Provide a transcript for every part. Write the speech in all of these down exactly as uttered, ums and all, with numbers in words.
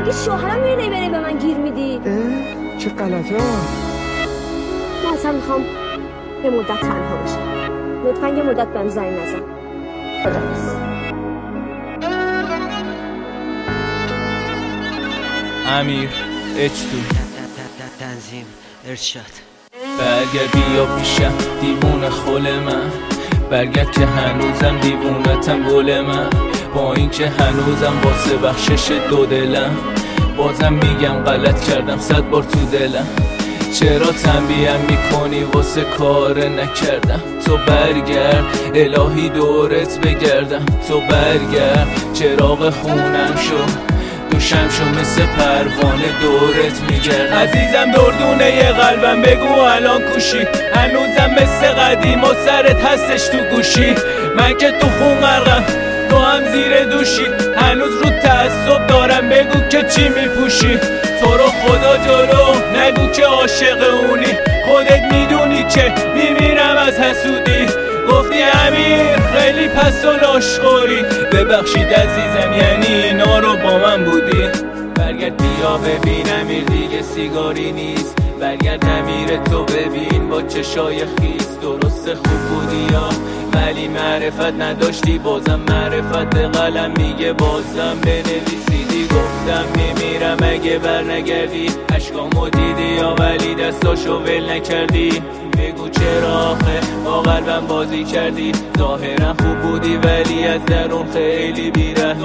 میگی شوهرم میره بره به من گیر میدی. چه غلطه ها. من اصلا میخوام یه مدت تنها باشم. لطفا یه مدت بهم زنگ نزن. خداحافظ. امیر اچ تو تنظیم ارشاد. برگرد بیا پیشم دیوونه خل من، برگرد که هنوزم دیوونتم گل من، با این که هنوزم واسه بخشش دو دلم، بازم میگم غلط کردم صد بار تو دلم. چرا تنبیهم میکنی واسه کار نکردم؟ تو برگرد الهی دورت بگردم، تو برگرد چراغ خونم شو دوشم شو مثل پروانه دورت میگرد. عزیزم دردونه ی قلبم بگو الان کوشی، هنوزم مثل قدیم و سرت هستش تو گوشی. من که تو خون غرقم تو هم زیر دوشی، هنوز رو تعصب دارم بگو که چی میپوشی. تو رو خدا جلو نگو که عاشق اونی، خودت میدونی که میمیرم از حسودی. گفتی امیر خیلی پس و لاشخوری، ببخشید عزیزم یعنی اینا رو با من بودی. برگرد بیا ببین امیر دیگه سیگاری نیست، برگرد امیر تو ببین با چشای خیس. درسته خوب بودی یا ولی معرفت نداشتی، بازم معرفت قلم میگه بازم بنویسیدی. گفتم میمیرم اگه بر نگردی، عشقامو دیدی یا ولی دستاشو ول نکردی. بگو چرا آخه با قلبم بازی کردی؟ ظاهرا خوب بودی ولی از درون خیلی بیرحمی.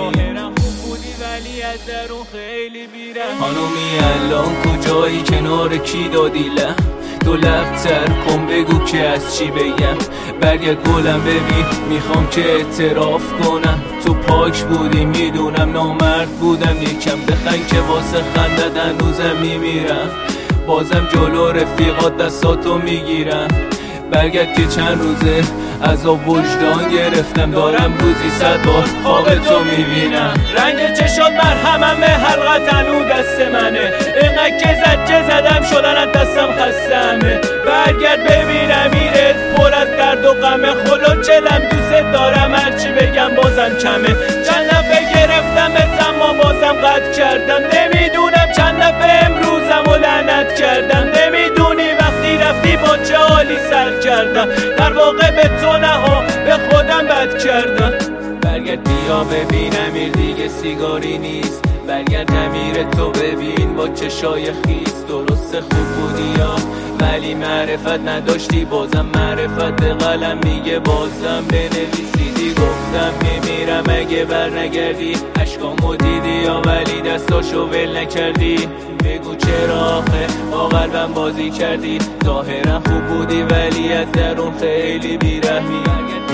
ولی از درون خیلی بیرحمی. خانومی الان کجایی کنار کی دادی لم؟ دو لب تر کن بگو که از چی بگم. برگرد گلم ببین میخوام که اعتراف کنم، تو پاک بودی میدونم نامرد بودم یکم. بخن که واسه خندت هنوزم میمیرم، بازم جلو رفیقات دستاتو میگیرم. برگرد که چند روزه عذاب وجدان گرفتم، دارم روزی صد بار خواب تو میبینم. رنگ چشات مرهمم به حلقت هنو دست منه، اینقدر که زد که زدم شدن از دستم خستمه. برگرد ببین امیرت پر از درد و غمه، خدا چلم دوست دارم هرچی بگم بازم کمه. چند دفعه گرفتم اما بازم قطع کردم، نمیدونم چند دفعه امروزم و لعنت کردم. نمیدونی وقتی رفتی با چه حالی سر کردم، در واقع به تو نه ها به خودم بد کردم. برگرد بیا ببین امیر دیگه سیگاری نیست، برگرد امیر تو ببین با چشای خیس. درسته خوب بودی یا ولی معرفت نداشتی، بازم معرفت قلم میگه بازم بنویسیدی. گفتم میمیرم اگه بر نگردی، عشقامو دیدی یا ولی دستاشو ول نکردی. بگو چرا آخه با قلبم بازی کردی؟ ظاهرا خوب بودی ولی از درون خیلی بیرحمی.